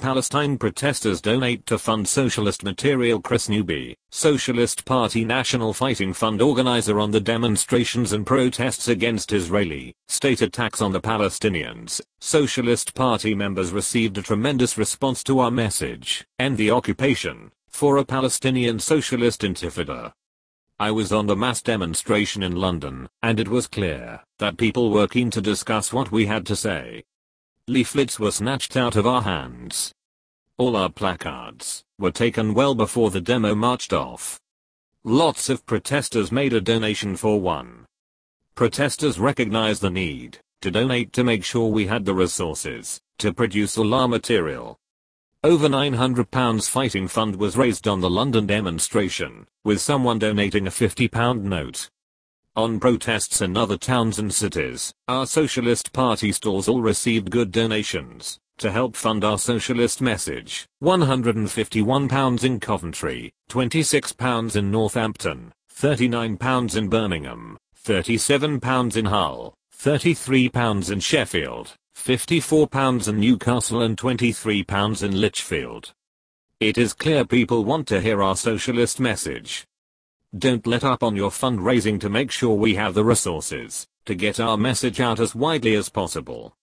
Palestine protesters donate to fund socialist material. Chris Newby, Socialist Party National Fighting Fund organizer on the demonstrations and protests against Israeli state attacks on the Palestinians. Socialist Party members received a tremendous response to our message, "End the occupation, for a Palestinian socialist intifada." I was on the mass demonstration in London, and it was clear that people were keen to discuss what we had to say. Leaflets were snatched out of our hands. All our placards were taken well before the demo marched off. Lots of protesters made a donation for one. Protesters recognized the need to donate to make sure we had the resources to produce all our material. Over £900 fighting fund was raised on the London demonstration, with someone donating a £50 note. On protests in other towns and cities, our Socialist Party stalls all received good donations to help fund our socialist message. £151 in Coventry, £26 in Northampton, £39 in Birmingham, £37 in Hull, £33 in Sheffield, £54 in Newcastle and £23 in Lichfield. It is clear people want to hear our socialist message. Don't let up on your fundraising to make sure we have the resources to get our message out as widely as possible.